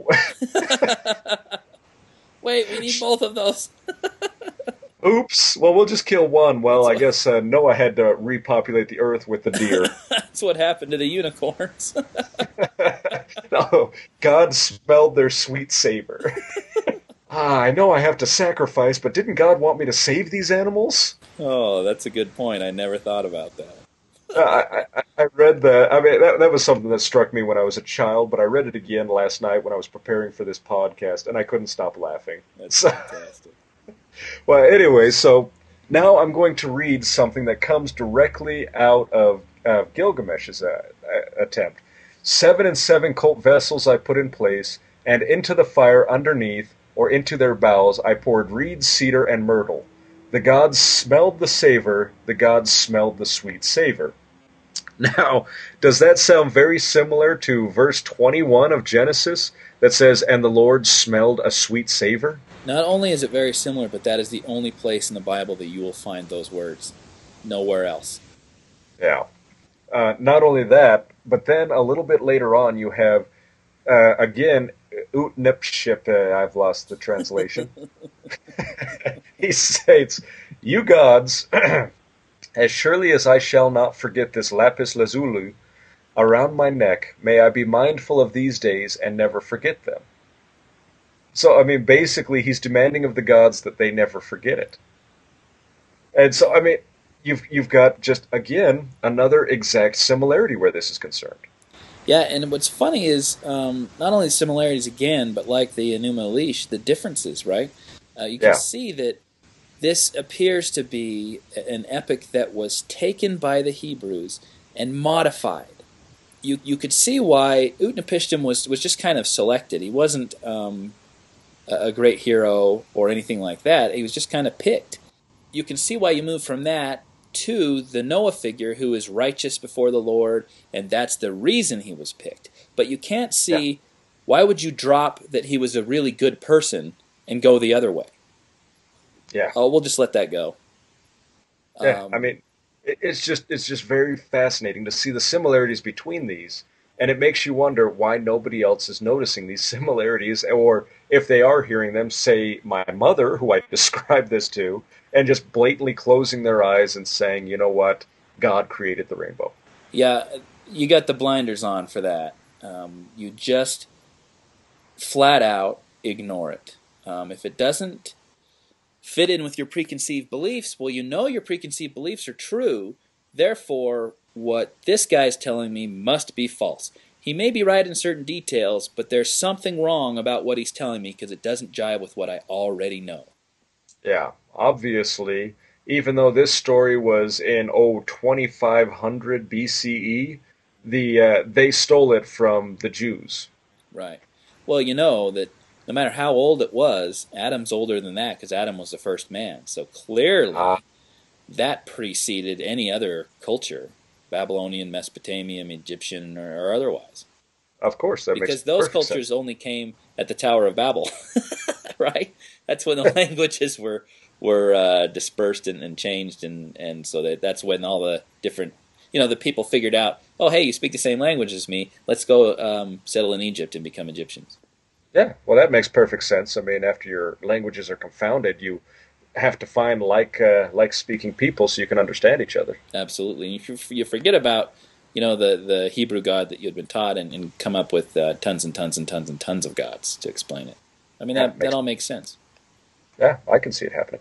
A: Wait, we need both of those.
B: oops. Well, we'll just kill one. Well,
A: That's
B: I
A: what,
B: guess uh, Noah had to repopulate the earth with the deer.
A: that's what happened to the unicorns.
B: No, God smelled their sweet savor. Ah, I know I have to sacrifice, but didn't God want me to save these animals?
A: Oh, that's a good point. I never thought about that.
B: Uh, I, I, I read that. I mean, that, that was something that struck me when I was a child, but I read it again last night when I was preparing for this podcast, and I couldn't stop laughing.
A: That's
B: So,
A: fantastic.
B: well, anyway, so now I'm going to read something that comes directly out of uh, Gilgamesh's uh, uh, attempt. Seven and seven colt vessels I put in place, and into the fire underneath, or into their bowels, I poured reed, cedar, and myrtle. The gods smelled the savor, the gods smelled the sweet savor. Now, does that sound very similar to verse twenty-one of Genesis that says, and the Lord smelled a sweet savor?
A: Not only is it very similar, but that is the only place in the Bible that you will find those words. Nowhere else.
B: Yeah. Uh, not only that, but then a little bit later on you have, uh, again, Utnapishtim, uh, I've lost the translation. He states, you gods, as surely as I shall not forget this lapis lazuli around my neck, may I be mindful of these days and never forget them. So, I mean, basically, he's demanding of the gods that they never forget it. And so, I mean, you've you've got just, again, another exact similarity where this is concerned.
A: Yeah, and what's funny is um, not only the similarities again, but like the Enuma Elish, the differences, right? Uh, you can
B: Yeah.
A: see that this appears to be an epic that was taken by the Hebrews and modified. You you could see why Utnapishtim was, was just kind of selected. He wasn't um, a a great hero or anything like that. He was just kind of picked. You can see why you move from that to the Noah figure who is righteous before the Lord, and that's the reason he was picked. But you can't see
B: Yeah.
A: why would you drop that he was a really good person and go the other way.
B: Yeah.
A: Oh, we'll just let that go.
B: Yeah, I
A: Um,
B: mean, it- it's just it's just very fascinating to see the similarities between these, and it makes you wonder why nobody else is noticing these similarities, or if they are hearing them, say my mother, who I described this to, and just blatantly closing their eyes and saying, you know what, God created the rainbow.
A: yeah, you got the blinders on for that. Um, you just flat out ignore it. Um, if it doesn't fit in with your preconceived beliefs, well, you know your preconceived beliefs are true. Therefore, what this guy's telling me must be false. He may be right in certain details, but there's something wrong about what he's telling me because it doesn't jive with what I already know.
B: Yeah, obviously, even though this story was in, oh, twenty-five hundred B C E, the uh, they stole it from the Jews.
A: Right. Well, you know that no matter how old it was, Adam's older than that because Adam was the first man. So clearly,
B: Ah.
A: that preceded any other culture, Babylonian, Mesopotamian, Egyptian, or, or otherwise.
B: Of course, that
A: Because
B: makes
A: those
B: perfect
A: cultures
B: sense.
A: only came at the Tower of Babel, right? That's when the languages were were uh, dispersed and, and changed, and, and so that that's when all the different, you know, the people figured out, oh, hey, you speak the same language as me, let's go um, settle in Egypt and become Egyptians.
B: Yeah, well, that makes perfect sense. I mean, after your languages are confounded, you have to find like uh, like speaking people so you can understand each other.
A: Absolutely. And you, you forget about, you know, the, the Hebrew God that you had been taught and, and come up with uh, tons and tons and tons and tons of gods to explain it. I mean,
B: Yeah,
A: that,
B: makes-
A: that all makes sense.
B: Yeah, I can see it happening.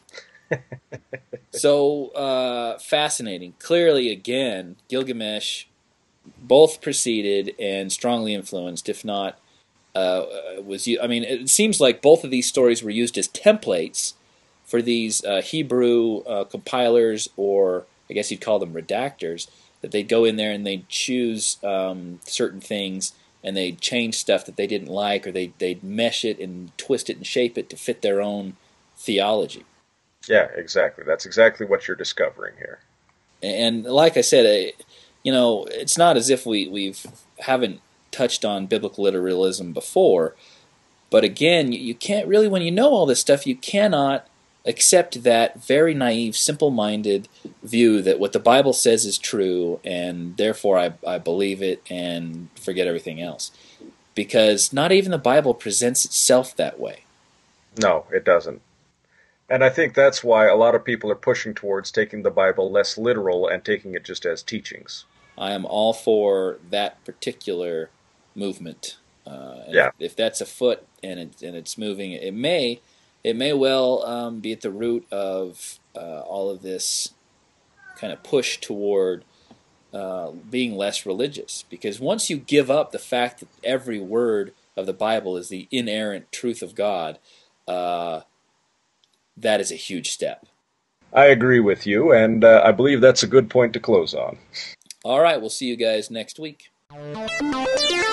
A: So, uh, fascinating. Clearly, again, Gilgamesh both preceded and strongly influenced, if not, uh, was, I mean, it seems like both of these stories were used as templates for these uh, Hebrew uh, compilers, or I guess you'd call them redactors, that they'd go in there and they'd choose um, certain things and they'd change stuff that they didn't like, or they'd, they'd mesh it and twist it and shape it to fit their own theology.
B: Yeah, exactly. That's exactly what you're discovering here.
A: And like I said, uh, you know, it's not as if we we've haven't touched on biblical literalism before, but again, you can't really, when you know all this stuff, you cannot accept that very naive, simple-minded view that what the Bible says is true, and therefore I, I believe it and forget everything else. Because not even the Bible presents itself that way.
B: No, it doesn't. And I think that's why a lot of people are pushing towards taking the Bible less literal and taking it just as teachings.
A: I am all for that particular movement. Uh, and
B: Yeah.
A: if, if that's afoot and it, and it's moving, it may it may well um, be at the root of uh, all of this kind of push toward uh, being less religious. Because once you give up the fact that every word of the Bible is the inerrant truth of God, uh, that is a huge step.
B: I agree with you, and uh, I believe that's a good point to close on.
A: All right, we'll see you guys next week.